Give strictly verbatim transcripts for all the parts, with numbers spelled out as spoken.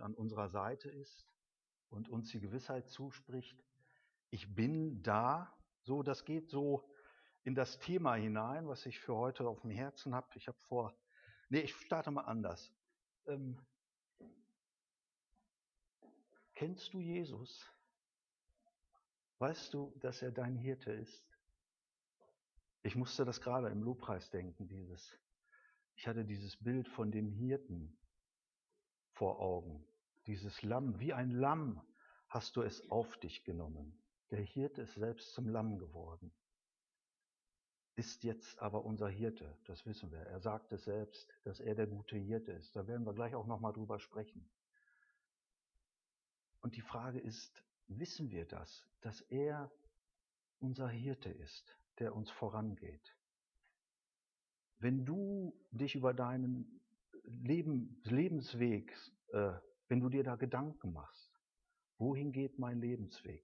an unserer Seite ist und uns die Gewissheit zuspricht, ich bin da. So, das geht so in das Thema hinein, was ich für heute auf dem Herzen habe. Ich habe vor, nee, ich starte mal anders. Ähm, kennst du Jesus? Weißt du, dass er dein Hirte ist? Ich musste das gerade im Lobpreis denken, dieses, ich hatte dieses Bild von dem Hirten vor Augen. Dieses Lamm, wie ein Lamm hast du es auf dich genommen. Der Hirte ist selbst zum Lamm geworden. Ist jetzt aber unser Hirte, das wissen wir. Er sagt es selbst, dass er der gute Hirte ist. Da werden wir gleich auch nochmal drüber sprechen. Und die Frage ist, wissen wir das, dass er unser Hirte ist, der uns vorangeht? Wenn du dich über deinen Leben, Lebensweg, äh, wenn du dir da Gedanken machst, wohin geht mein Lebensweg?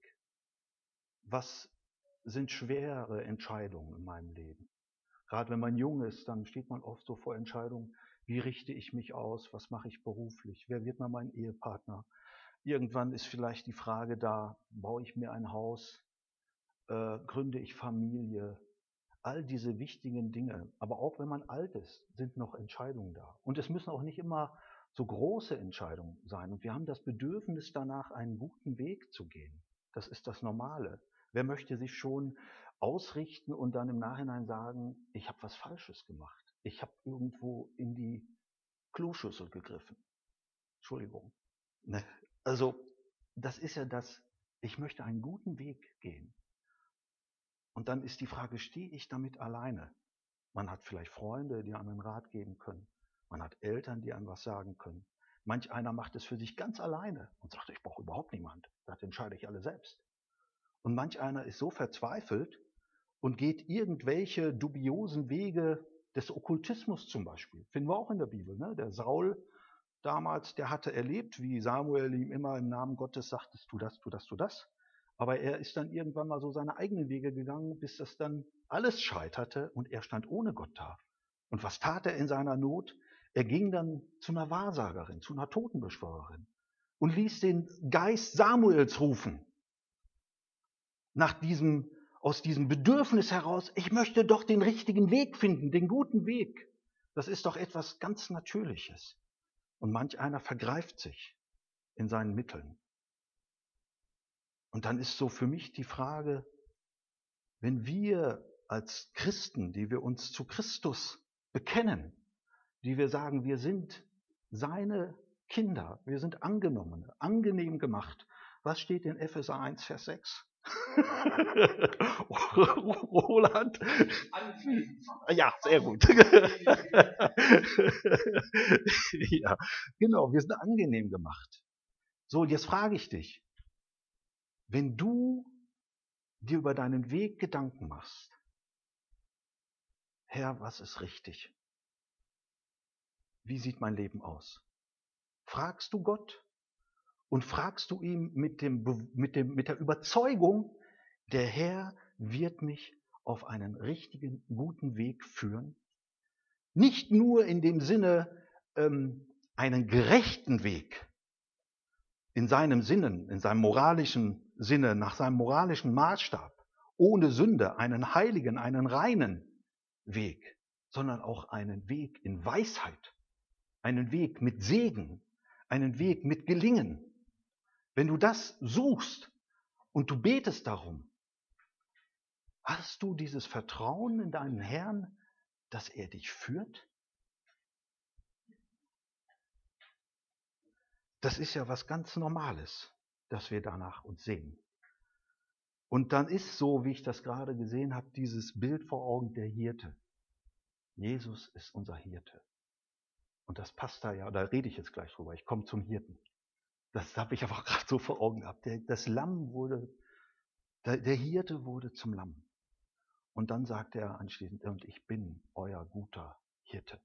Was sind schwere Entscheidungen in meinem Leben? Gerade wenn man jung ist, dann steht man oft so vor Entscheidungen, wie richte ich mich aus, was mache ich beruflich, wer wird mal mein Ehepartner? Irgendwann ist vielleicht die Frage da, baue ich mir ein Haus, äh, gründe ich Familie? All diese wichtigen Dinge, aber auch wenn man alt ist, sind noch Entscheidungen da. Und es müssen auch nicht immer so große Entscheidungen sein. Und wir haben das Bedürfnis danach, einen guten Weg zu gehen. Das ist das Normale. Wer möchte sich schon ausrichten und dann im Nachhinein sagen, ich habe was Falsches gemacht. Ich habe irgendwo in die Kloschüssel gegriffen. Entschuldigung. Ne? Also das ist ja das, ich möchte einen guten Weg gehen. Und dann ist die Frage, stehe ich damit alleine? Man hat vielleicht Freunde, die einem einen Rat geben können. Man hat Eltern, die einem was sagen können. Manch einer macht es für sich ganz alleine und sagt, ich brauche überhaupt niemand. Das entscheide ich alle selbst. Und manch einer ist so verzweifelt und geht irgendwelche dubiosen Wege des Okkultismus zum Beispiel. Finden wir auch in der Bibel. Ne? Der Saul damals, der hatte erlebt, wie Samuel ihm immer im Namen Gottes sagte, tu das, tu das, tu das. Aber er ist dann irgendwann mal so seine eigenen Wege gegangen, bis das dann alles scheiterte und er stand ohne Gott da. Und was tat er in seiner Not? Er ging dann zu einer Wahrsagerin, zu einer Totenbeschwörerin und ließ den Geist Samuels rufen. Nach diesem, aus diesem Bedürfnis heraus, ich möchte doch den richtigen Weg finden, den guten Weg. Das ist doch etwas ganz Natürliches. Und manch einer vergreift sich in seinen Mitteln. Und dann ist so für mich die Frage, wenn wir als Christen, die wir uns zu Christus bekennen, die wir sagen, wir sind seine Kinder, wir sind Angenommene, angenehm gemacht. Was steht in Epheser eins, Vers sechs? Roland? Ja, sehr gut. Ja, genau, wir sind angenehm gemacht. So, und jetzt frage ich dich, wenn du dir über deinen Weg Gedanken machst, Herr, was ist richtig? Wie sieht mein Leben aus? Fragst du Gott und fragst du ihn mit, dem, mit, dem, mit der Überzeugung, der Herr wird mich auf einen richtigen, guten Weg führen? Nicht nur in dem Sinne, ähm, einen gerechten Weg, in seinem Sinne, in seinem moralischen Sinne, nach seinem moralischen Maßstab, ohne Sünde, einen heiligen, einen reinen Weg, sondern auch einen Weg in Weisheit, einen Weg mit Segen, einen Weg mit Gelingen. Wenn du das suchst und du betest darum, hast du dieses Vertrauen in deinen Herrn, dass er dich führt? Das ist ja was ganz Normales, dass wir danach uns sehen. Und dann ist so, wie ich das gerade gesehen habe, dieses Bild vor Augen der Hirte. Jesus ist unser Hirte. Und das passt da ja, da rede ich jetzt gleich drüber. Ich komme zum Hirten. Das habe ich aber gerade so vor Augen gehabt. Der, das Lamm wurde, der, der Hirte wurde zum Lamm. Und dann sagt er anschließend, und ich bin euer guter Hirte.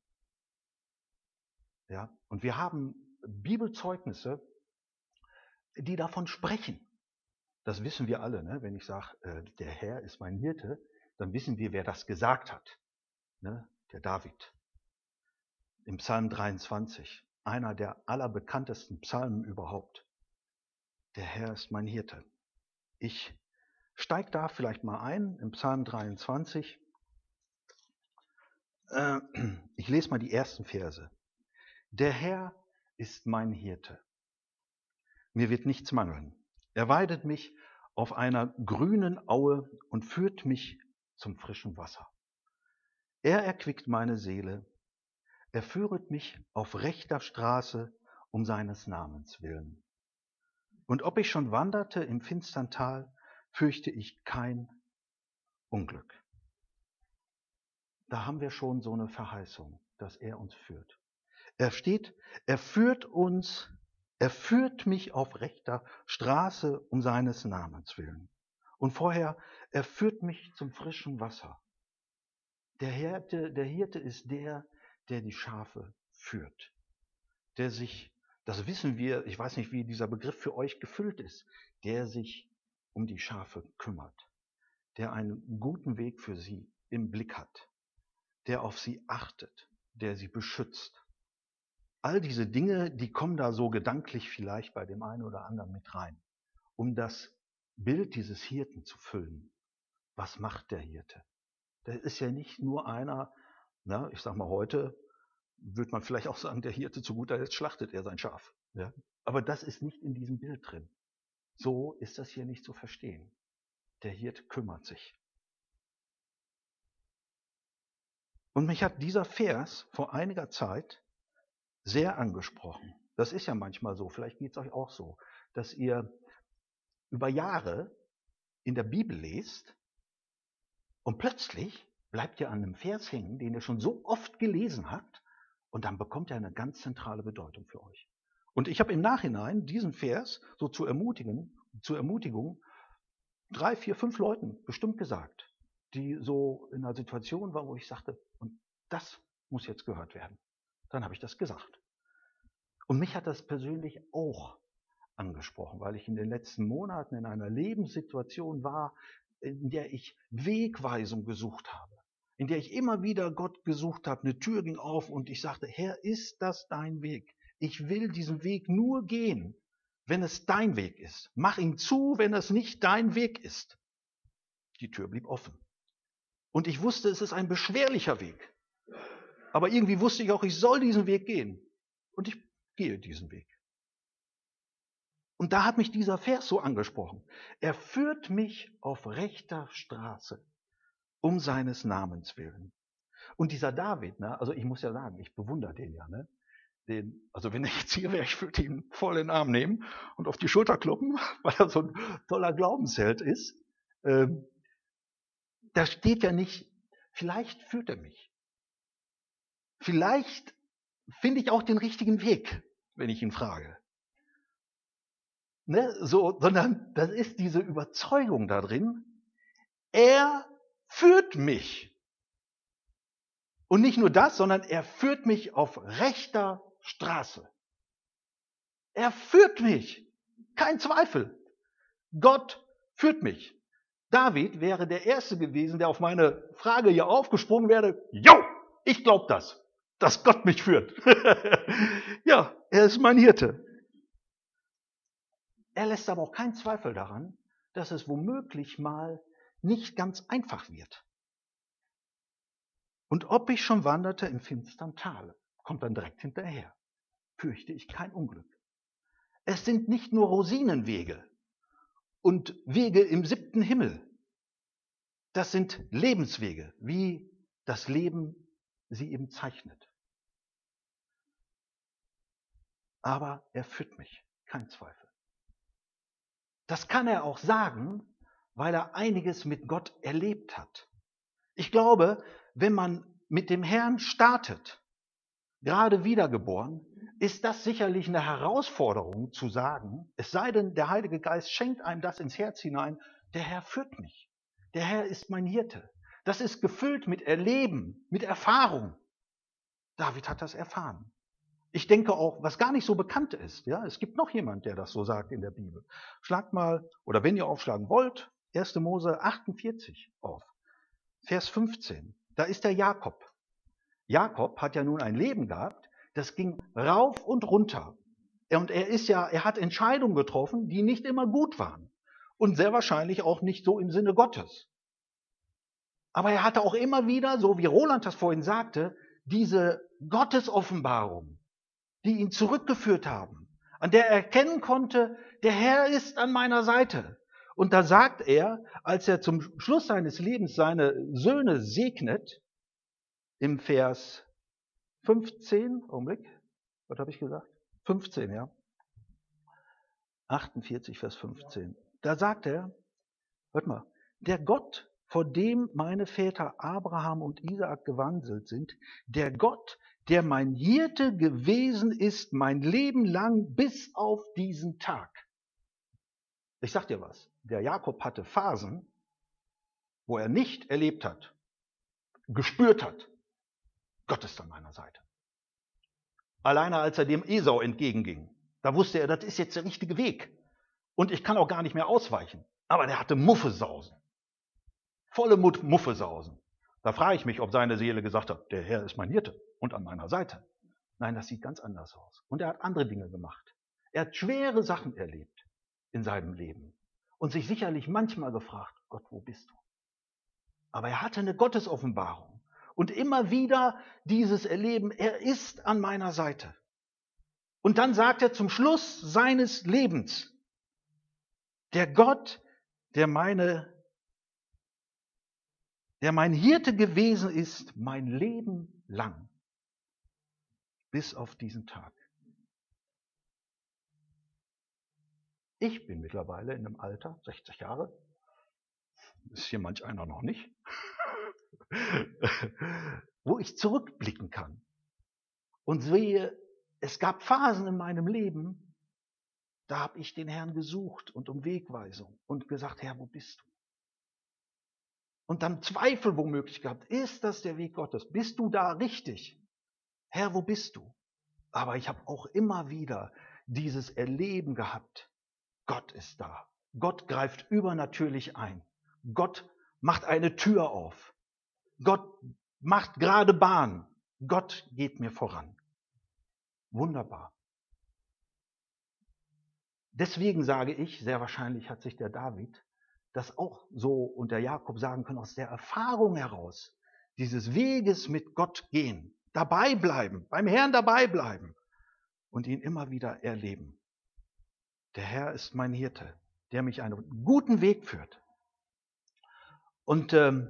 Ja? Und wir haben Bibelzeugnisse, die davon sprechen. Das wissen wir alle. Ne? Wenn ich sage, äh, der Herr ist mein Hirte, dann wissen wir, wer das gesagt hat. Ne? Der David. Im Psalm dreiundzwanzig. einer der allerbekanntesten Psalmen überhaupt. Der Herr ist mein Hirte. Ich steige da vielleicht mal ein, im Psalm dreiundzwanzig. Äh, ich lese mal die ersten Verse. Der Herr ist mein Hirte. Mir wird nichts mangeln. Er weidet mich auf einer grünen Aue und führt mich zum frischen Wasser. Er erquickt meine Seele. Er führet mich auf rechter Straße um seines Namens willen. Und ob ich schon wanderte im finstern Tal, fürchte ich kein Unglück. Da haben wir schon so eine Verheißung, dass er uns führt. Er steht, er führt uns, er führt mich auf rechter Straße um seines Namens willen. Und vorher, er führt mich zum frischen Wasser. Der Hirte, der Hirte ist der, der die Schafe führt. Der sich, das wissen wir, ich weiß nicht, wie dieser Begriff für euch gefüllt ist, der sich um die Schafe kümmert. Der einen guten Weg für sie im Blick hat. Der auf sie achtet, der sie beschützt. All diese Dinge, die kommen da so gedanklich vielleicht bei dem einen oder anderen mit rein, um das Bild dieses Hirten zu füllen. Was macht der Hirte? Der ist ja nicht nur einer, na, ich sag mal heute, würde man vielleicht auch sagen, der Hirte zu guter Letzt schlachtet er sein Schaf. Ja? Aber das ist nicht in diesem Bild drin. So ist das hier nicht zu verstehen. Der Hirte kümmert sich. Und mich hat dieser Vers vor einiger Zeit sehr angesprochen. Das ist ja manchmal so, vielleicht geht es euch auch so, dass ihr über Jahre in der Bibel lest und plötzlich bleibt ihr an einem Vers hängen, den ihr schon so oft gelesen habt, und dann bekommt er eine ganz zentrale Bedeutung für euch. Und ich habe im Nachhinein diesen Vers so zur Ermutigung, zur Ermutigung drei, vier, fünf Leuten bestimmt gesagt, die so in einer Situation waren, wo ich sagte, und das muss jetzt gehört werden. Dann habe ich das gesagt. Und mich hat das persönlich auch angesprochen, weil ich in den letzten Monaten in einer Lebenssituation war, in der ich Wegweisung gesucht habe, in der ich immer wieder Gott gesucht habe. Eine Tür ging auf und ich sagte, Herr, ist das dein Weg? Ich will diesen Weg nur gehen, wenn es dein Weg ist. Mach ihn zu, wenn es nicht dein Weg ist. Die Tür blieb offen. Und ich wusste, es ist ein beschwerlicher Weg. Aber irgendwie wusste ich auch, ich soll diesen Weg gehen. Und ich gehe diesen Weg. Und da hat mich dieser Vers so angesprochen. Er führt mich auf rechter Straße, um seines Namens willen. Und dieser David, ne, also ich muss ja sagen, ich bewundere den ja. Ne? Den, also wenn er jetzt hier wäre, ich würde ihn voll in den Arm nehmen und auf die Schulter kloppen, weil er so ein toller Glaubensheld ist. Ähm, da steht ja nicht, vielleicht führt er mich. Vielleicht finde ich auch den richtigen Weg, wenn ich ihn frage. Ne, so, sondern das ist diese Überzeugung da drin, er führt mich. Und nicht nur das, sondern er führt mich auf rechter Straße. Er führt mich. Kein Zweifel. Gott führt mich. David wäre der Erste gewesen, der auf meine Frage hier aufgesprungen wäre. Jo, ich glaube das, dass Gott mich führt. Ja, er ist mein Hirte. Er lässt aber auch keinen Zweifel daran, dass es womöglich mal nicht ganz einfach wird. Und ob ich schon wanderte im finstern Tal, kommt dann direkt hinterher, fürchte ich kein Unglück. Es sind nicht nur Rosinenwege und Wege im siebten Himmel. Das sind Lebenswege, wie das Leben sie eben zeichnet. Aber er führt mich, kein Zweifel. Das kann er auch sagen, weil er einiges mit Gott erlebt hat. Ich glaube, wenn man mit dem Herrn startet, gerade wiedergeboren, ist das sicherlich eine Herausforderung zu sagen, es sei denn, der Heilige Geist schenkt einem das ins Herz hinein, der Herr führt mich, der Herr ist mein Hirte. Das ist gefüllt mit Erleben, mit Erfahrung. David hat das erfahren. Ich denke auch, was gar nicht so bekannt ist, ja, es gibt noch jemand, der das so sagt in der Bibel. Schlagt mal, oder wenn ihr aufschlagen wollt, erster Mose achtundvierzig auf, Vers fünfzehn. Da ist der Jakob. Jakob hat ja nun ein Leben gehabt, das ging rauf und runter. Und er ist ja, er hat Entscheidungen getroffen, die nicht immer gut waren. Und sehr wahrscheinlich auch nicht so im Sinne Gottes. Aber er hatte auch immer wieder, so wie Roland das vorhin sagte, diese Gottesoffenbarung, die ihn zurückgeführt haben, an der er erkennen konnte, der Herr ist an meiner Seite. Und da sagt er, als er zum Schluss seines Lebens seine Söhne segnet, im Vers fünfzehn, Augenblick, was habe ich gesagt? fünfzehn, ja. achtundvierzig, Vers fünfzehn. Da sagt er, hört mal, der Gott, vor dem meine Väter Abraham und Isaak gewandelt sind, der Gott, der mein Hirte gewesen ist, mein Leben lang bis auf diesen Tag. Ich sag dir was, der Jakob hatte Phasen, wo er nicht erlebt hat, gespürt hat, Gott ist an meiner Seite. Alleine als er dem Esau entgegenging, da wusste er, das ist jetzt der richtige Weg. Und ich kann auch gar nicht mehr ausweichen. Aber der hatte Muffesausen. Volle Muffesausen. Da frage ich mich, ob seine Seele gesagt hat, der Herr ist mein Hirte und an meiner Seite. Nein, das sieht ganz anders aus. Und er hat andere Dinge gemacht. Er hat schwere Sachen erlebt in seinem Leben. Und sich sicherlich manchmal gefragt, Gott, wo bist du? Aber er hatte eine Gottesoffenbarung. Und immer wieder dieses Erleben, er ist an meiner Seite. Und dann sagt er zum Schluss seines Lebens, der Gott, der meine der mein Hirte gewesen ist, mein Leben lang, bis auf diesen Tag. Ich bin mittlerweile in einem Alter, sechzig Jahre, ist hier manch einer noch nicht, wo ich zurückblicken kann und sehe, es gab Phasen in meinem Leben, da habe ich den Herrn gesucht und um Wegweisung und gesagt, Herr, wo bist du? Und dann Zweifel womöglich gehabt, ist das der Weg Gottes? Bist du da richtig? Herr, wo bist du? Aber ich habe auch immer wieder dieses Erleben gehabt, Gott ist da. Gott greift übernatürlich ein. Gott macht eine Tür auf. Gott macht gerade Bahn. Gott geht mir voran. Wunderbar. Deswegen sage ich, sehr wahrscheinlich hat sich der David das auch so und der Jakob sagen können, aus der Erfahrung heraus, dieses Weges mit Gott gehen, dabei bleiben, beim Herrn dabei bleiben und ihn immer wieder erleben. Der Herr ist mein Hirte, der mich einen guten Weg führt. Und ähm,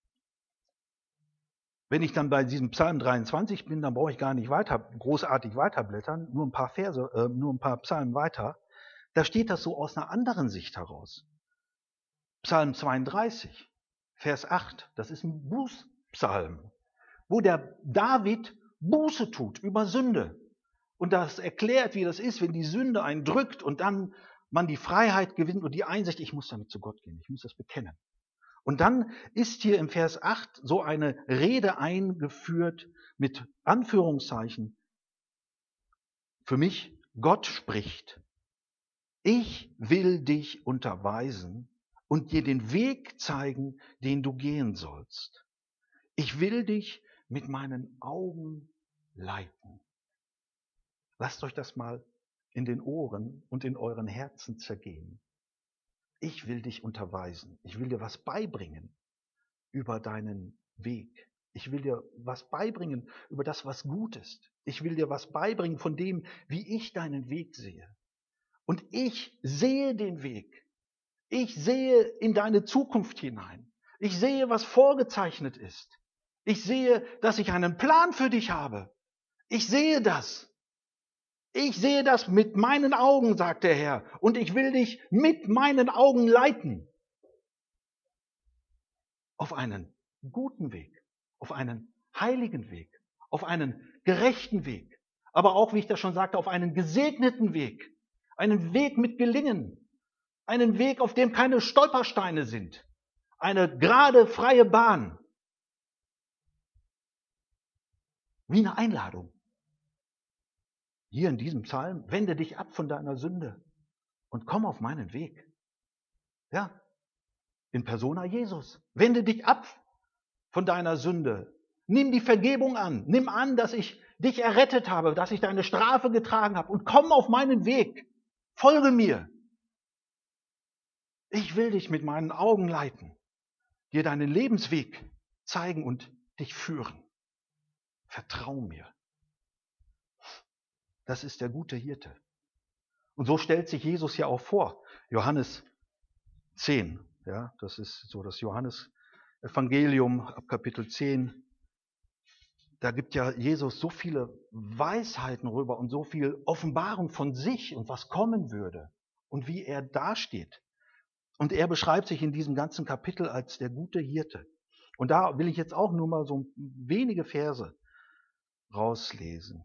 wenn ich dann bei diesem Psalm dreiundzwanzig bin, dann brauche ich gar nicht weiter, großartig weiterblättern, nur ein paar Verse, äh, nur ein paar Psalmen weiter. Da steht das so aus einer anderen Sicht heraus. Psalm zweiunddreißig, Vers acht, das ist ein Bußpsalm, wo der David Buße tut über Sünde. Und das erklärt, wie das ist, wenn die Sünde einen drückt und dann man die Freiheit gewinnt und die Einsicht, ich muss damit zu Gott gehen, ich muss das bekennen. Und dann ist hier im Vers acht so eine Rede eingeführt mit Anführungszeichen. Für mich, Gott spricht. Ich will dich unterweisen und dir den Weg zeigen, den du gehen sollst. Ich will dich mit meinen Augen leiten. Lasst euch das mal in den Ohren und in euren Herzen zergehen. Ich will dich unterweisen. Ich will dir was beibringen über deinen Weg. Ich will dir was beibringen über das, was gut ist. Ich will dir was beibringen von dem, wie ich deinen Weg sehe. Und ich sehe den Weg. Ich sehe in deine Zukunft hinein. Ich sehe, was vorgezeichnet ist. Ich sehe, dass ich einen Plan für dich habe. Ich sehe das. Ich sehe das mit meinen Augen, sagt der Herr. Und ich will dich mit meinen Augen leiten. Auf einen guten Weg. Auf einen heiligen Weg. Auf einen gerechten Weg. Aber auch, wie ich das schon sagte, auf einen gesegneten Weg. Einen Weg mit Gelingen. Einen Weg, auf dem keine Stolpersteine sind. Eine gerade, freie Bahn. Wie eine Einladung. Hier in diesem Psalm, wende dich ab von deiner Sünde und komm auf meinen Weg. Ja, in persona Jesus. Wende dich ab von deiner Sünde. Nimm die Vergebung an. Nimm an, dass ich dich errettet habe, dass ich deine Strafe getragen habe und komm auf meinen Weg. Folge mir. Ich will dich mit meinen Augen leiten, dir deinen Lebensweg zeigen und dich führen. Vertrau mir. Das ist der gute Hirte. Und so stellt sich Jesus ja auch vor. Johannes zehn, ja, das ist so das Johannes-Evangelium ab Kapitel zehn. Da gibt ja Jesus so viele Weisheiten rüber und so viel Offenbarung von sich und was kommen würde und wie er dasteht. Und er beschreibt sich in diesem ganzen Kapitel als der gute Hirte. Und da will ich jetzt auch nur mal so wenige Verse rauslesen.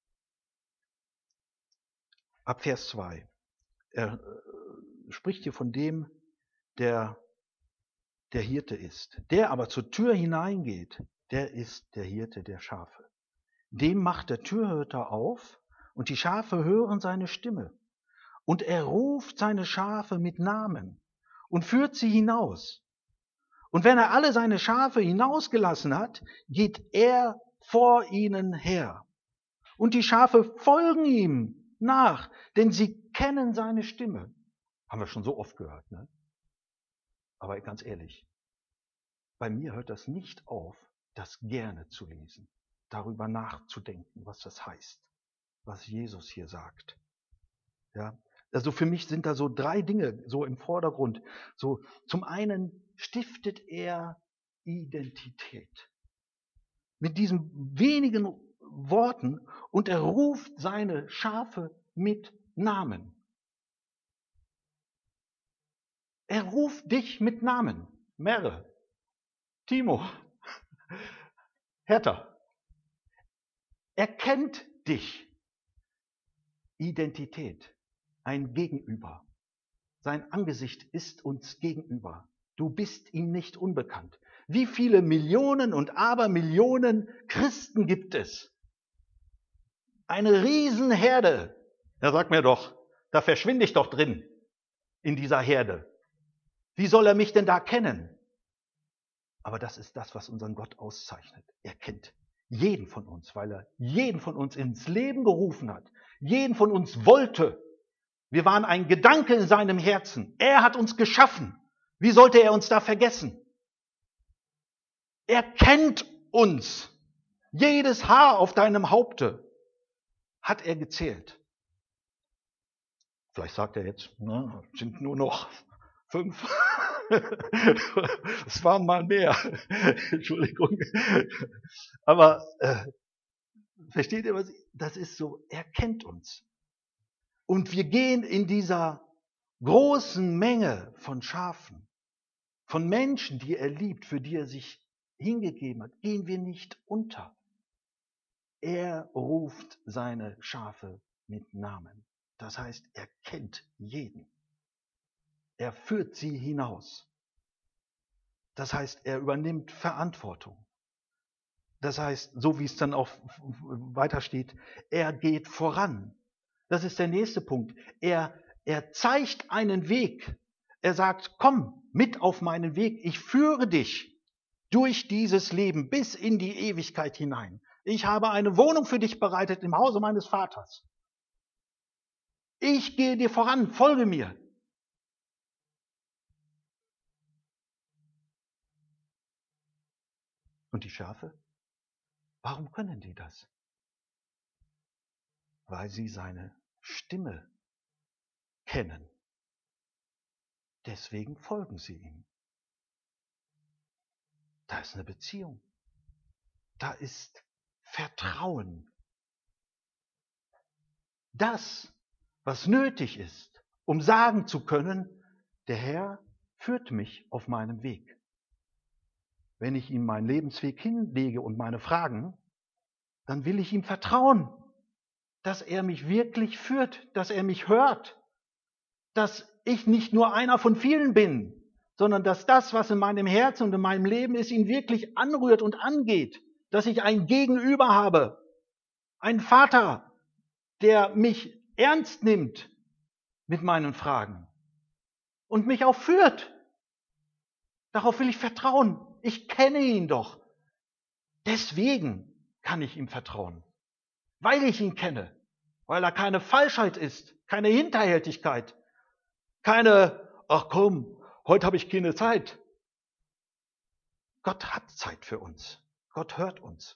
Ab Vers zwei. Er äh, spricht hier von dem, der der Hirte ist. Der aber zur Tür hineingeht, der ist der Hirte der Schafe. Dem macht der Türhüter auf, und die Schafe hören seine Stimme. Und er ruft seine Schafe mit Namen und führt sie hinaus. Und wenn er alle seine Schafe hinausgelassen hat, geht er vor ihnen her. Und die Schafe folgen ihm nach, denn sie kennen seine Stimme. Haben wir schon so oft gehört, ne? Aber ganz ehrlich, bei mir hört das nicht auf, das gerne zu lesen, darüber nachzudenken, was das heißt, was Jesus hier sagt. Ja, also für mich sind da so drei Dinge so im Vordergrund. So, zum einen stiftet er Identität mit diesen wenigen Worten und er ruft seine Schafe mit Namen. Er ruft dich mit Namen. Merle, Timo, Hertha. Er kennt dich. Identität, ein Gegenüber. Sein Angesicht ist uns gegenüber. Du bist ihm nicht unbekannt. Wie viele Millionen und Abermillionen Christen gibt es? Eine Riesenherde. Er sagt mir doch, da verschwinde ich doch drin in dieser Herde. Wie soll er mich denn da kennen? Aber das ist das, was unseren Gott auszeichnet. Er kennt jeden von uns, weil er jeden von uns ins Leben gerufen hat. Jeden von uns wollte. Wir waren ein Gedanke in seinem Herzen. Er hat uns geschaffen. Wie sollte er uns da vergessen? Er kennt uns. Jedes Haar auf deinem Haupte hat er gezählt. Vielleicht sagt er jetzt, na, sind nur noch fünf. Es waren mal mehr. Entschuldigung. Aber äh, versteht ihr, was ich, das ist so, er kennt uns. Und wir gehen in dieser großen Menge von Schafen, von Menschen, die er liebt, für die er sich hingegeben hat, gehen wir nicht unter. Er ruft seine Schafe mit Namen. Das heißt, er kennt jeden. Er führt sie hinaus. Das heißt, er übernimmt Verantwortung. Das heißt, so wie es dann auch weiter steht, er geht voran. Das ist der nächste Punkt. Er, er zeigt einen Weg. Er sagt, komm mit auf meinen Weg. Ich führe dich durch dieses Leben bis in die Ewigkeit hinein. Ich habe eine Wohnung für dich bereitet im Hause meines Vaters. Ich gehe dir voran, folge mir. Und die Schafe? Warum können die das? Weil sie seine Stimme kennen. Deswegen folgen sie ihm. Da ist eine Beziehung. Da ist Vertrauen. Das, was nötig ist, um sagen zu können, der Herr führt mich auf meinem Weg. Wenn ich ihm meinen Lebensweg hinlege und meine Fragen, dann will ich ihm vertrauen, dass er mich wirklich führt, dass er mich hört, dass ich nicht nur einer von vielen bin, sondern dass das, was in meinem Herzen und in meinem Leben ist, ihn wirklich anrührt und angeht, dass ich ein Gegenüber habe, einen Vater, der mich ernst nimmt mit meinen Fragen und mich auch führt. Darauf will ich vertrauen. Ich kenne ihn doch. Deswegen kann ich ihm vertrauen. weil ich ihn kenne, weil da keine Falschheit ist, keine Hinterhältigkeit, keine, ach komm, heute habe ich keine Zeit. Gott hat Zeit für uns. Gott hört uns.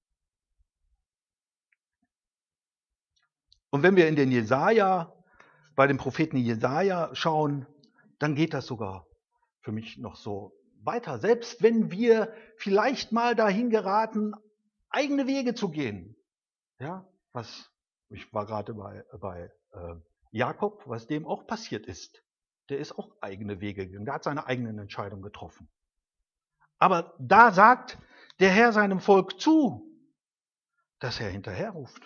Und wenn wir in den Jesaja, bei dem Propheten Jesaja schauen, dann geht das sogar für mich noch so weiter. Selbst wenn wir vielleicht mal dahin geraten, eigene Wege zu gehen. Ja, was, ich war gerade bei, bei äh, Jakob, was dem auch passiert ist. Der ist auch eigene Wege gegangen, der hat seine eigenen Entscheidungen getroffen. Aber da sagt der Herr seinem Volk zu, dass er hinterher ruft.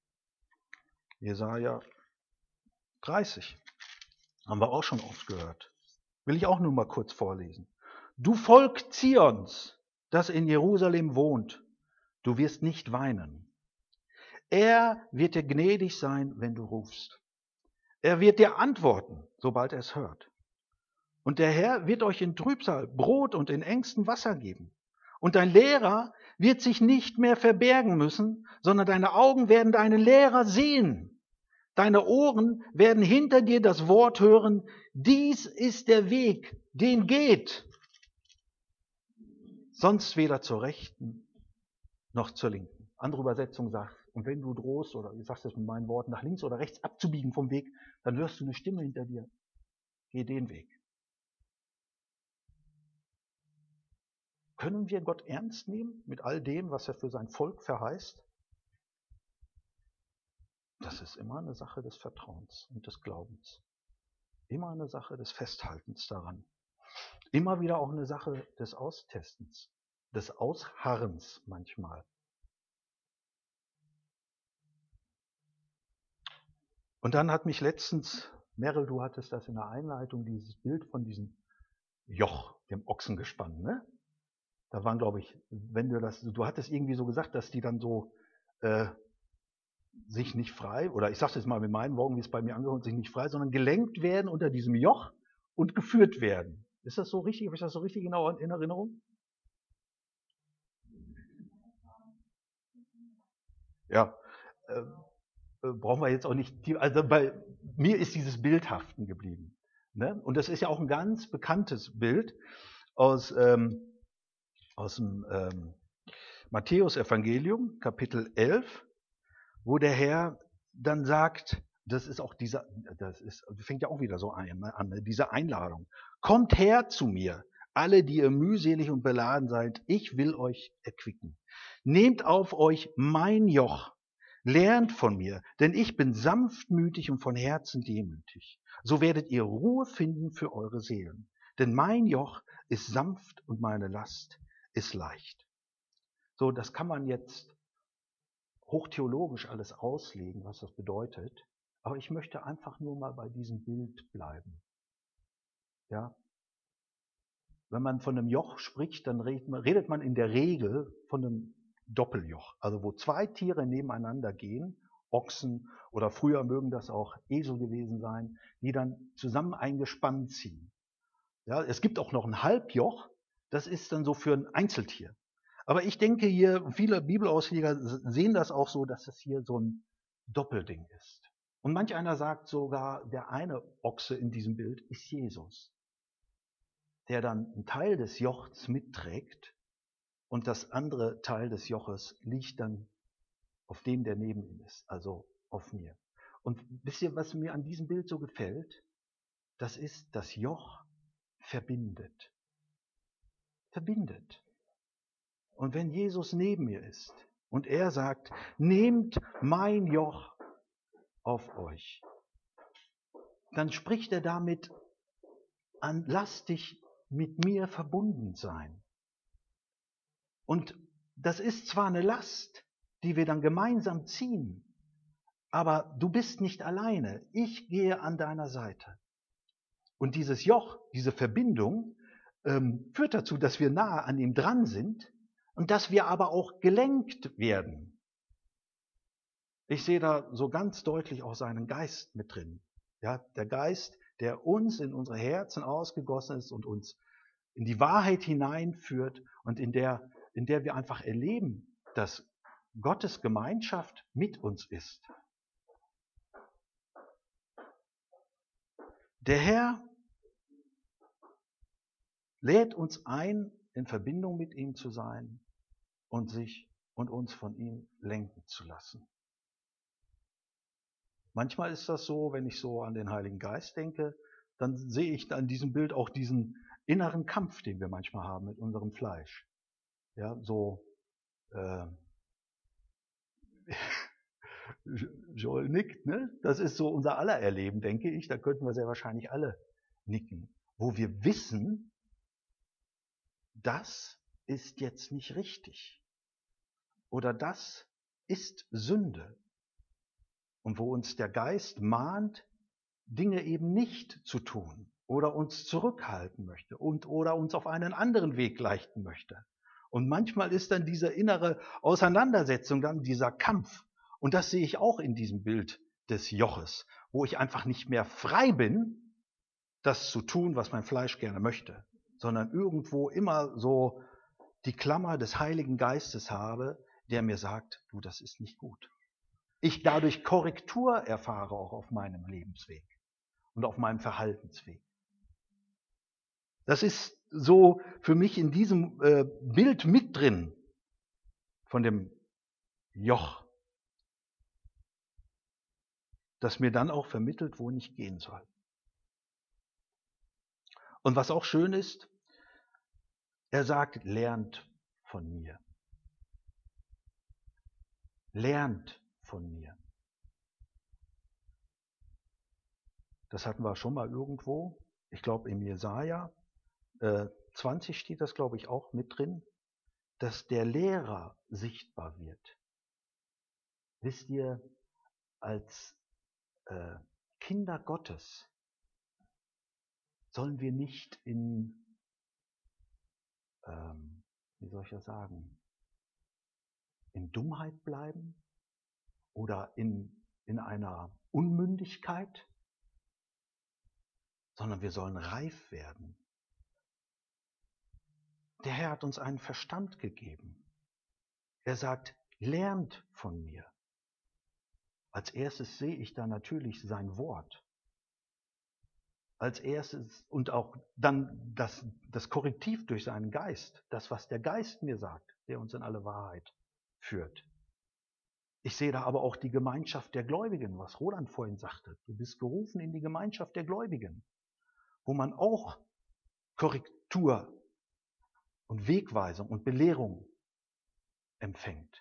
Jesaja dreißig. Haben wir auch schon oft gehört. Will ich auch nur mal kurz vorlesen. Du Volk Zions, das in Jerusalem wohnt, du wirst nicht weinen. Er wird dir gnädig sein, wenn du rufst. Er wird dir antworten, sobald er es hört. Und der Herr wird euch in Trübsal Brot und in Ängsten Wasser geben. Und dein Lehrer wird sich nicht mehr verbergen müssen, sondern deine Augen werden deinen Lehrer sehen. Deine Ohren werden hinter dir das Wort hören, dies ist der Weg, den geht. Sonst weder zur Rechten noch zur Linken. Andere Übersetzung sagt, und wenn du drohst, oder ich sage es mit meinen Worten, nach links oder rechts abzubiegen vom Weg, dann hörst du eine Stimme hinter dir. Geh den Weg. Können wir Gott ernst nehmen mit all dem, was er für sein Volk verheißt? Das ist immer eine Sache des Vertrauens und des Glaubens. Immer eine Sache des Festhaltens daran. Immer wieder auch eine Sache des Austestens, des Ausharrens manchmal. Und dann hat mich letztens, Meryl, du hattest das in der Einleitung, dieses Bild von diesem Joch, dem Ochsengespann, ne? Da waren, glaube ich, wenn du das, du hattest irgendwie so gesagt, dass die dann so äh, sich nicht frei, oder ich sage es jetzt mal mit meinen Worten, wie es bei mir angehört, sich nicht frei, sondern gelenkt werden unter diesem Joch und geführt werden. Ist das so richtig? Habe ich das so richtig genau in Erinnerung? Ja, äh, brauchen wir jetzt auch nicht, also bei mir ist dieses Bild haften geblieben. Ne? Und das ist ja auch ein ganz bekanntes Bild aus, ähm, aus dem ähm, Matthäus-Evangelium, Kapitel elf, wo der Herr dann sagt, das ist auch dieser, das ist, fängt ja auch wieder so an, an, diese Einladung. Kommt her zu mir, alle, die ihr mühselig und beladen seid, ich will euch erquicken. Nehmt auf euch mein Joch, lernt von mir, denn ich bin sanftmütig und von Herzen demütig. So werdet ihr Ruhe finden für eure Seelen. Denn mein Joch ist sanft und meine Last ist leicht. So, das kann man jetzt hochtheologisch alles auslegen, was das bedeutet. Aber ich möchte einfach nur mal bei diesem Bild bleiben. Ja? Wenn man von einem Joch spricht, dann redet man in der Regel von einem Doppeljoch. Also wo zwei Tiere nebeneinander gehen, Ochsen oder früher mögen das auch Esel gewesen sein, die dann zusammen eingespannt ziehen. Ja, es gibt auch noch ein Halbjoch, das ist dann so für ein Einzeltier. Aber ich denke hier, viele Bibelausleger sehen das auch so, dass es hier so ein Doppelding ist. Und manch einer sagt sogar, der eine Ochse in diesem Bild ist Jesus, der dann einen Teil des Jochs mitträgt und das andere Teil des Joches liegt dann auf dem, der neben ihm ist, also auf mir. Und wisst ihr, was mir an diesem Bild so gefällt? Das ist, das Joch verbindet. Verbindet. Und wenn Jesus neben mir ist und er sagt, nehmt mein Joch auf euch, dann spricht er damit an, lass dich mit mir verbunden sein. Und das ist zwar eine Last, die wir dann gemeinsam ziehen, aber du bist nicht alleine. Ich gehe an deiner Seite. Und dieses Joch, diese Verbindung, ähm, führt dazu, dass wir nahe an ihm dran sind und dass wir aber auch gelenkt werden. Ich sehe da so ganz deutlich auch seinen Geist mit drin. Ja, der Geist, der uns in unsere Herzen ausgegossen ist und uns in die Wahrheit hineinführt und in der, in der wir einfach erleben, dass Gottes Gemeinschaft mit uns ist. Der Herr lädt uns ein, in Verbindung mit ihm zu sein und sich und uns von ihm lenken zu lassen. Manchmal ist das so, wenn ich so an den Heiligen Geist denke, dann sehe ich an diesem Bild auch diesen inneren Kampf, den wir manchmal haben mit unserem Fleisch. Ja, so äh, Joel nickt, ne? Das ist so unser aller Erleben, denke ich. Da könnten wir sehr wahrscheinlich alle nicken, wo wir wissen, das ist jetzt nicht richtig oder das ist Sünde. Und wo uns der Geist mahnt, Dinge eben nicht zu tun oder uns zurückhalten möchte und oder uns auf einen anderen Weg leiten möchte. Und manchmal ist dann diese innere Auseinandersetzung, dann dieser Kampf. Und das sehe ich auch in diesem Bild des Joches, wo ich einfach nicht mehr frei bin, das zu tun, was mein Fleisch gerne möchte, sondern irgendwo immer so die Klammer des Heiligen Geistes habe, der mir sagt, du, das ist nicht gut. Ich dadurch Korrektur erfahre auch auf meinem Lebensweg und auf meinem Verhaltensweg. Das ist so für mich in diesem äh, Bild mit drin von dem Joch, das mir dann auch vermittelt, wohin ich gehen soll. Und was auch schön ist, er sagt, lernt von mir. Lernt von mir. Das hatten wir schon mal irgendwo. Ich glaube, im Jesaja äh, zwanzig steht das, glaube ich, auch mit drin, dass der Lehrer sichtbar wird. Wisst ihr, als äh, Kinder Gottes sollen wir nicht in, ähm, wie soll ich das sagen, in Dummheit bleiben oder in, in einer Unmündigkeit, sondern wir sollen reif werden. Der Herr hat uns einen Verstand gegeben. Er sagt, lernt von mir. Als erstes sehe ich da natürlich sein Wort. Als erstes und auch dann das, das Korrektiv durch seinen Geist, das, was der Geist mir sagt, der uns in alle Wahrheit führt. Ich sehe da aber auch die Gemeinschaft der Gläubigen, was Roland vorhin sagte. Du bist gerufen in die Gemeinschaft der Gläubigen, wo man auch Korrektur und Wegweisung und Belehrung empfängt.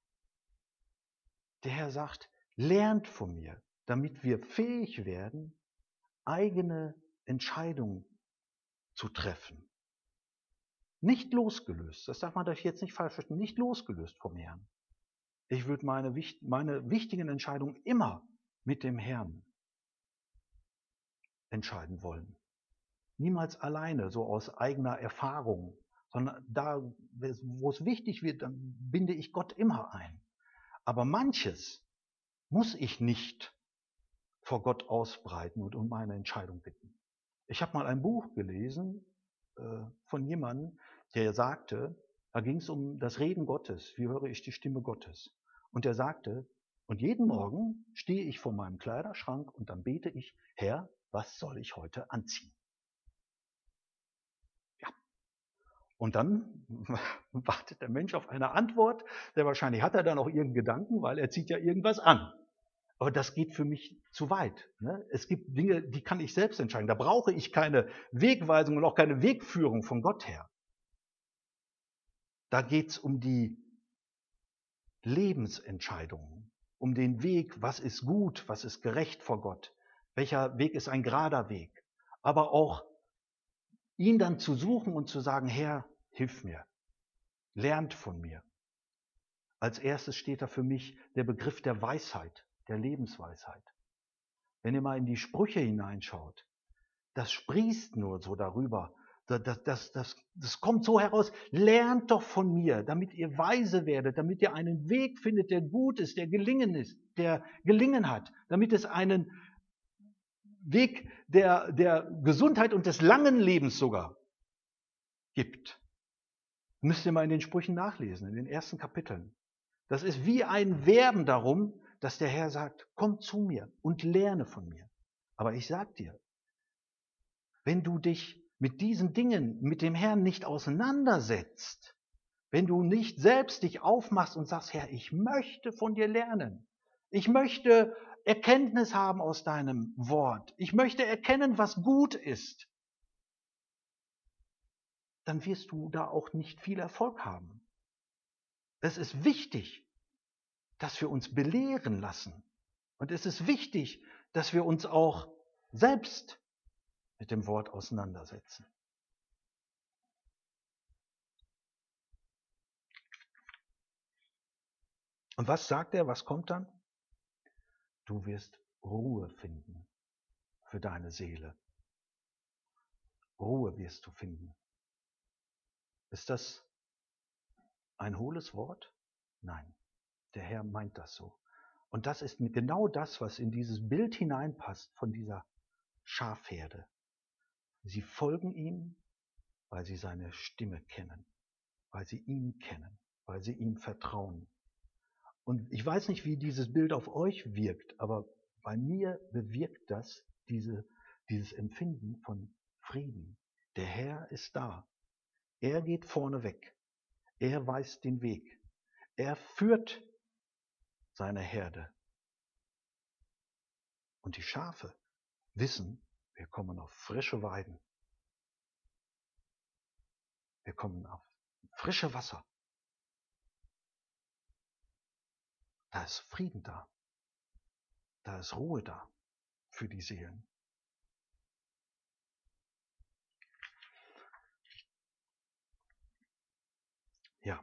Der Herr sagt, lernt von mir, damit wir fähig werden, eigene Entscheidungen zu treffen. Nicht losgelöst, das darf man jetzt nicht falsch verstehen, nicht losgelöst vom Herrn. Ich würde meine, meine wichtigen Entscheidungen immer mit dem Herrn entscheiden wollen. Niemals alleine, so aus eigener Erfahrung, sondern da, wo es wichtig wird, dann binde ich Gott immer ein. Aber manches muss ich nicht vor Gott ausbreiten und um meine Entscheidung bitten. Ich habe mal ein Buch gelesen äh, von jemandem, der sagte, da ging es um das Reden Gottes, wie höre ich die Stimme Gottes. Und er sagte, und jeden Morgen stehe ich vor meinem Kleiderschrank und dann bete ich, Herr, was soll ich heute anziehen? Ja. Und dann wartet der Mensch auf eine Antwort, der wahrscheinlich hat er dann auch irgendeinen Gedanken, weil er zieht ja irgendwas an. Aber das geht für mich zu weit. Ne? Es gibt Dinge, die kann ich selbst entscheiden. Da brauche ich keine Wegweisung und auch keine Wegführung von Gott her. Da geht es um die Lebensentscheidungen, um den Weg, was ist gut, was ist gerecht vor Gott, welcher Weg ist ein gerader Weg. Aber auch ihn dann zu suchen und zu sagen, Herr, hilf mir, lernt von mir. Als erstes steht da für mich der Begriff der Weisheit, der Lebensweisheit. Wenn ihr mal in die Sprüche hineinschaut, das sprießt nur so darüber. Das, das, das, das kommt so heraus, lernt doch von mir, damit ihr weise werdet, damit ihr einen Weg findet, der gut ist, der gelingen ist, der gelingen hat, damit es einen Weg der, der Gesundheit und des langen Lebens sogar gibt. Müsst ihr mal in den Sprüchen nachlesen, in den ersten Kapiteln. Das ist wie ein Werben darum, dass der Herr sagt, komm zu mir und lerne von mir. Aber ich sag dir, wenn du dich mit diesen Dingen, mit dem Herrn nicht auseinandersetzt, wenn du nicht selbst dich aufmachst und sagst, Herr, ich möchte von dir lernen, ich möchte Erkenntnis haben aus deinem Wort, ich möchte erkennen, was gut ist, dann wirst du da auch nicht viel Erfolg haben. Es ist wichtig, dass wir uns belehren lassen. Und es ist wichtig, dass wir uns auch selbst mit dem Wort auseinandersetzen. Und was sagt er? Was kommt dann? Du wirst Ruhe finden für deine Seele. Ruhe wirst du finden. Ist das ein hohles Wort? Nein, der Herr meint das so. Und das ist genau das, was in dieses Bild hineinpasst von dieser Schafherde. Sie folgen ihm, weil sie seine Stimme kennen, weil sie ihn kennen, weil sie ihm vertrauen. Und ich weiß nicht, wie dieses Bild auf euch wirkt, aber bei mir bewirkt das diese, dieses Empfinden von Frieden. Der Herr ist da. Er geht vorne weg. Er weist den Weg. Er führt seine Herde. Und die Schafe wissen, wir kommen auf frische Weiden. Wir kommen auf frische Wasser. Da ist Frieden da. Da ist Ruhe da für die Seelen. Ja.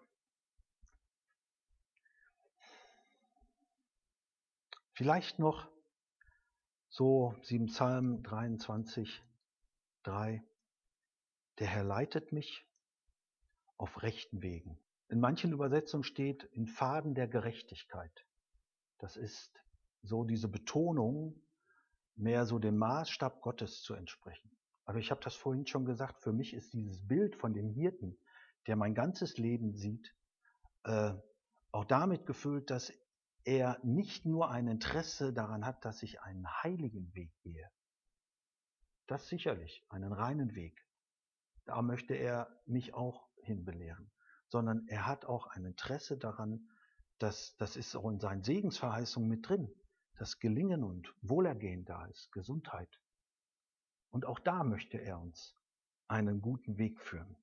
Vielleicht noch so sieben Psalm dreiundzwanzig, drei. Der Herr leitet mich auf rechten Wegen. In manchen Übersetzungen steht in Pfaden der Gerechtigkeit. Das ist so diese Betonung, mehr so dem Maßstab Gottes zu entsprechen. Aber ich habe das vorhin schon gesagt, für mich ist dieses Bild von dem Hirten, der mein ganzes Leben sieht, äh, auch damit gefüllt, dass er nicht nur ein Interesse daran hat, dass ich einen heiligen Weg gehe. Das sicherlich, einen reinen Weg. Da möchte er mich auch hinbelehren. Sondern er hat auch ein Interesse daran, dass, das ist auch in seinen Segensverheißungen mit drin, dass Gelingen und Wohlergehen da ist, Gesundheit. Und auch da möchte er uns einen guten Weg führen.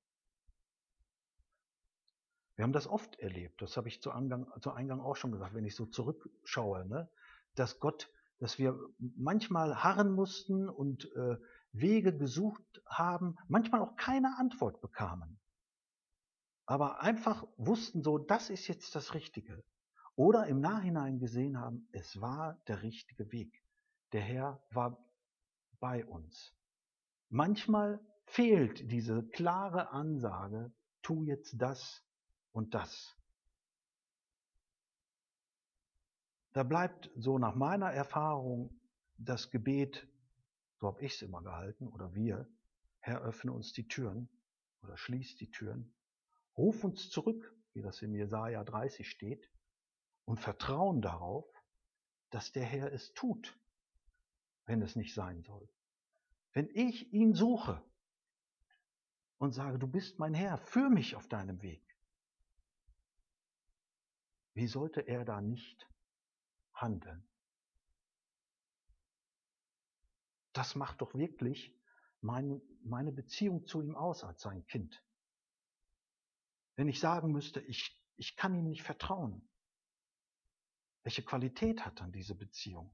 Wir haben das oft erlebt, das habe ich zu Eingang, zu Eingang auch schon gesagt, wenn ich so zurückschaue, ne, dass Gott, dass wir manchmal harren mussten und äh, Wege gesucht haben, manchmal auch keine Antwort bekamen, aber einfach wussten so, das ist jetzt das Richtige. Oder im Nachhinein gesehen haben, es war der richtige Weg. Der Herr war bei uns. Manchmal fehlt diese klare Ansage, tu jetzt das und das. Da bleibt so nach meiner Erfahrung das Gebet, so habe ich es immer gehalten, oder wir, Herr, öffne uns die Türen oder schließ die Türen, ruf uns zurück, wie das in Jesaja dreißig steht, und vertrauen darauf, dass der Herr es tut, wenn es nicht sein soll. Wenn ich ihn suche und sage, du bist mein Herr, führ mich auf deinem Weg, wie sollte er da nicht handeln? Das macht doch wirklich meine, meine Beziehung zu ihm aus als sein Kind. Wenn ich sagen müsste, ich, ich kann ihm nicht vertrauen, welche Qualität hat dann diese Beziehung?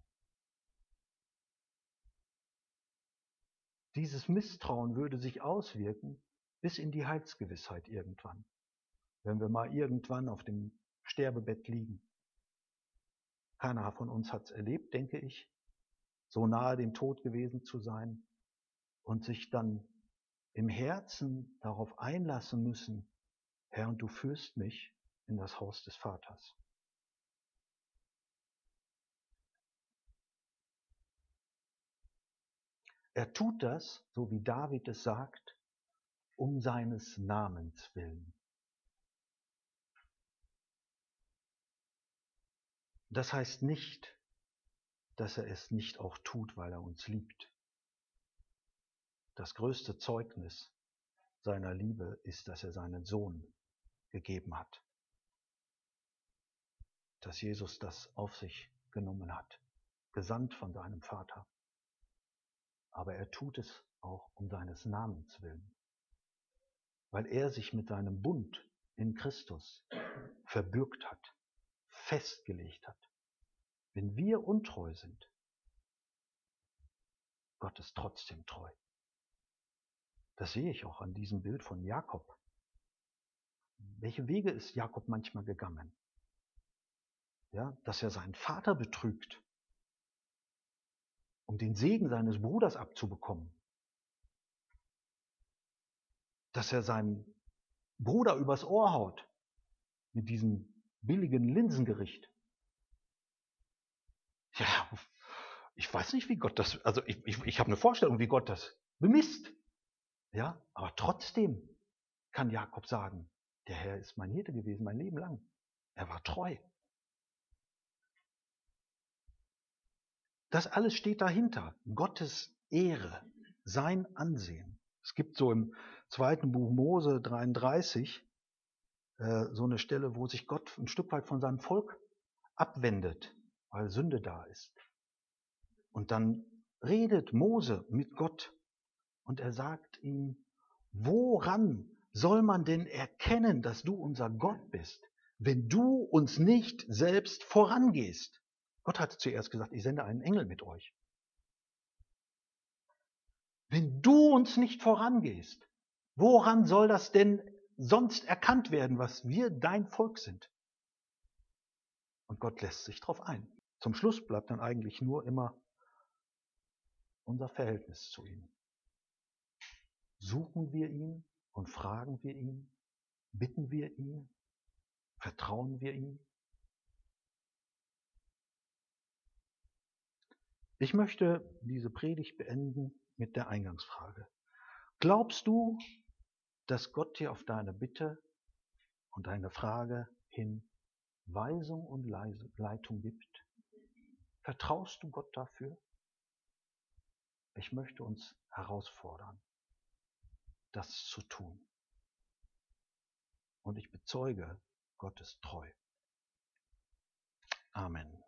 Dieses Misstrauen würde sich auswirken bis in die Heilsgewissheit irgendwann, wenn wir mal irgendwann auf dem Sterbebett liegen. Keiner von uns hat es erlebt, denke ich, so nahe dem Tod gewesen zu sein und sich dann im Herzen darauf einlassen müssen, Herr, und du führst mich in das Haus des Vaters. Er tut das, so wie David es sagt, um seines Namens willen. das heißt nicht, dass er es nicht auch tut, weil er uns liebt. Das größte Zeugnis seiner Liebe ist, dass er seinen Sohn gegeben hat. Dass Jesus das auf sich genommen hat, gesandt von seinem Vater. Aber er tut es auch um seines Namens willen, weil er sich mit seinem Bund in Christus verbürgt hat, festgelegt hat. Wenn wir untreu sind, Gott ist trotzdem treu. Das sehe ich auch an diesem Bild von Jakob. Welche Wege ist Jakob manchmal gegangen? Ja, dass er seinen Vater betrügt, um den Segen seines Bruders abzubekommen. Dass er seinen Bruder übers Ohr haut mit diesem billigen Linsengericht. Ja, ich weiß nicht, wie Gott das, also ich, ich, ich habe eine Vorstellung, wie Gott das bemisst. Ja, aber trotzdem kann Jakob sagen, der Herr ist mein Hirte gewesen, mein Leben lang. Er war treu. Das alles steht dahinter. Gottes Ehre, sein Ansehen. Es gibt so im zweiten Buch Mose dreiunddreißig äh, so eine Stelle, wo sich Gott ein Stück weit von seinem Volk abwendet, weil Sünde da ist. Und dann redet Mose mit Gott und er sagt ihm, woran soll man denn erkennen, dass du unser Gott bist, wenn du uns nicht selbst vorangehst? Gott hat zuerst gesagt, ich sende einen Engel mit euch. Wenn du uns nicht vorangehst, woran soll das denn sonst erkannt werden, was wir dein Volk sind? Und Gott lässt sich drauf ein. Zum Schluss bleibt dann eigentlich nur immer unser Verhältnis zu ihm. Suchen wir ihn und fragen wir ihn? Bitten wir ihn? Vertrauen wir ihm? Ich möchte diese Predigt beenden mit der Eingangsfrage. Glaubst du, dass Gott dir auf deine Bitte und deine Frage hin Weisung und Leitung gibt? Vertraust du Gott dafür? Ich möchte uns herausfordern, das zu tun. Und ich bezeuge, Gott ist treu. Amen.